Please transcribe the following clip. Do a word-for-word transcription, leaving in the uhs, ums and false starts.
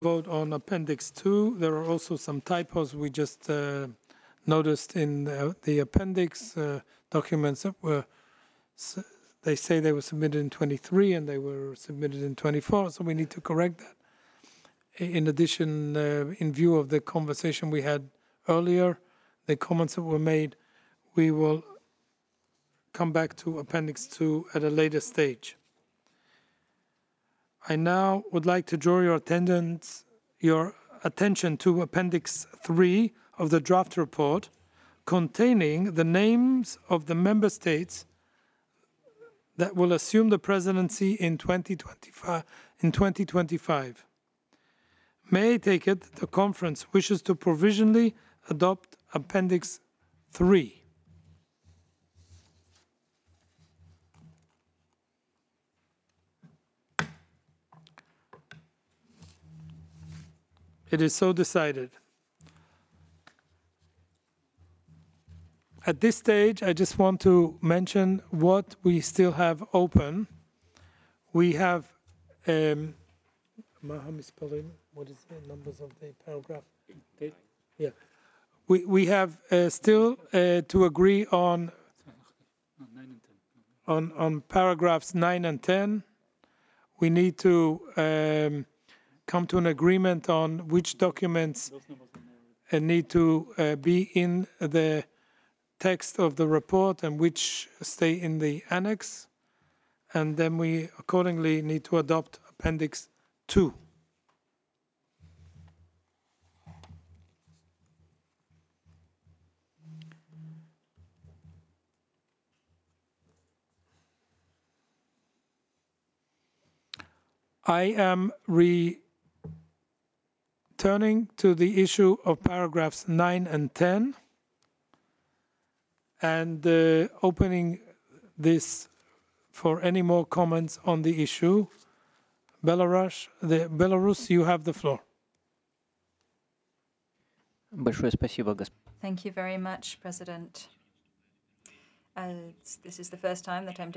Vote on Appendix two. There are also some typos we just uh, noticed in the, the appendix uh, documents that were, they say they were submitted in twenty-three and they were submitted in twenty-four, so we need to correct that. In addition, uh, in view of the conversation we had earlier, the comments that were made, we will come back to Appendix two at a later stage. I now would like to draw your attendance, your attention to Appendix three of the draft report containing the names of the member states that will assume the presidency in twenty twenty-five. In twenty twenty-five. May I take it that the conference wishes to provisionally adopt Appendix three? It is so decided. At this stage, I just want to mention what we still have open. We have, um, how is spelling? What is the numbers of the paragraph? Eight. Yeah. We, we have uh, still uh, to agree on, on, on paragraphs nine and ten. We need to um, come to an agreement on which documents uh, need to uh, be in the text of the report and which stay in the annex. And then we accordingly need to adopt Appendix two. I am returning to the issue of paragraphs nine and ten and uh, opening this for any more comments on the issue. Belarus, the, Belarus, you have the floor. Thank you very much, President. Uh, this is the first time that I'm